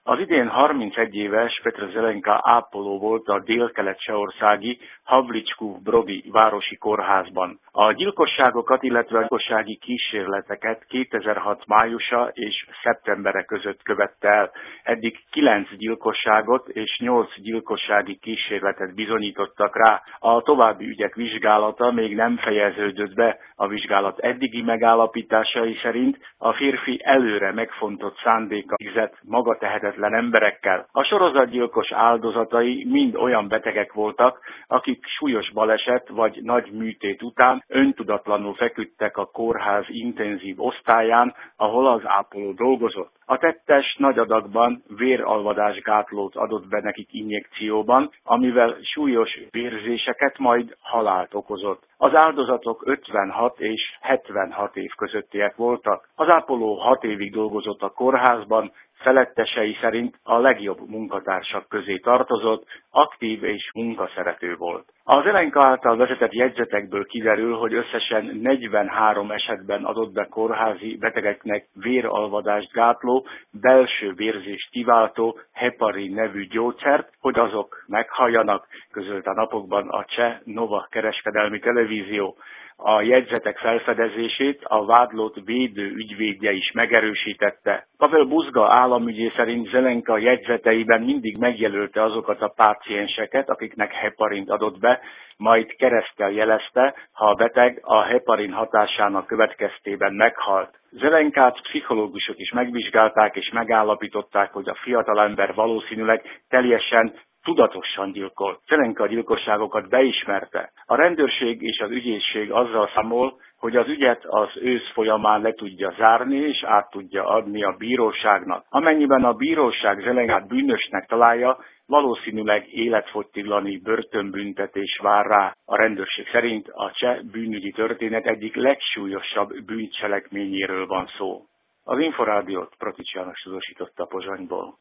Az idén 31 éves Petr Zelenka ápoló volt a délkelet-csehországi Havlicskův-Brody városi kórházban. A gyilkosságokat, illetve a gyilkossági kísérleteket 2006 májusa és szeptembere között követte el. Eddig 9 gyilkosságot és 8 gyilkossági kísérletet bizonyítottak rá. A további ügyek vizsgálata még nem fejeződött be. A vizsgálat eddigi megállapításai szerint a férfi előre megfontott szándéka végzett magatehetetlen emberekkel. A sorozatgyilkos áldozatai mind olyan betegek voltak, akik súlyos baleset vagy nagy műtét után öntudatlanul feküdtek a kórház intenzív osztályán, ahol az ápoló dolgozott. A tettes nagy adagban véralvadásgátlót adott be nekik injekcióban, amivel súlyos vérzéseket, majd halált okozott. Az áldozatok 56 és 76 év közöttiek voltak. Az ápoló 6 évig dolgozott a kórházban, felettesei szerint a legjobb munkatársak közé tartozott, aktív és munkaszerető volt. A Zelenka által vezetett jegyzetekből kiderül, hogy összesen 43 esetben adott be kórházi betegeknek véralvadást gátló, belső vérzést kiváltó heparin nevű gyógyszert, hogy azok meghalljanak, közölte a napokban a cseh Nova kereskedelmi televízió. A jegyzetek felfedezését a vádlott védő ügyvédje is megerősítette. Pavel Buzga államügyész szerint Zelenka jegyzeteiben mindig megjelölte azokat a pácienseket, akiknek heparint adott be, majd kereszttel jelezte, ha a beteg a heparin hatásának következtében meghalt. Zelenkát pszichológusok is megvizsgálták és megállapították, hogy a fiatalember valószínűleg teljesen tudatosan gyilkolt. Zelenka a gyilkosságokat beismerte. A rendőrség és az ügyészség azzal számol, hogy az ügyet az ősz folyamán le tudja zárni és át tudja adni a bíróságnak. Amennyiben a bíróság Zelenkát bűnösnek találja, valószínűleg életfogytiglani börtönbüntetés vár rá. A rendőrség szerint a cseh bűnügyi történet egyik legsúlyosabb bűncselekményéről van szó. Az Inforádiót Pratics János tudósította Pozsonyból.